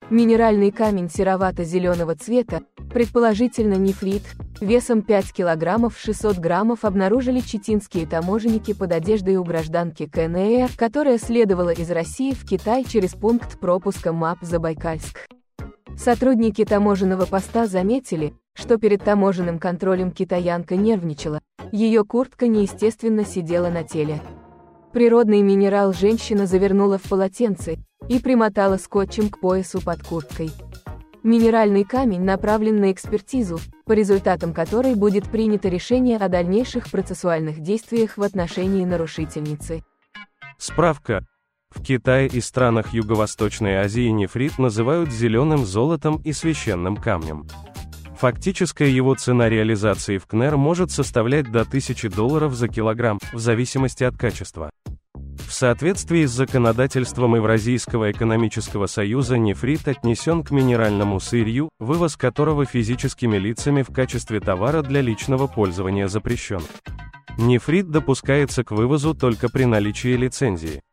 Минеральный камень серовато-зеленого цвета, предположительно нефрит, весом 5 кг 600 граммов обнаружили читинские таможенники под одеждой у гражданки КНР, которая следовала из России в Китай через пункт пропуска МАП Забайкальск. Сотрудники таможенного поста заметили, что перед таможенным контролем китаянка нервничала, ее куртка неестественно сидела на теле. Природный минерал женщина завернула в полотенце и примотала скотчем к поясу под курткой. Минеральный камень направлен на экспертизу, по результатам которой будет принято решение о дальнейших процессуальных действиях в отношении нарушительницы. Справка. В Китае и странах Юго-Восточной Азии нефрит называют зеленым золотом и священным камнем. Фактическая его цена реализации в КНР может составлять до $1000 за килограмм, в зависимости от качества. В соответствии с законодательством Евразийского экономического союза нефрит отнесен к минеральному сырью, вывоз которого физическими лицами в качестве товара для личного пользования запрещен. Нефрит допускается к вывозу только при наличии лицензии.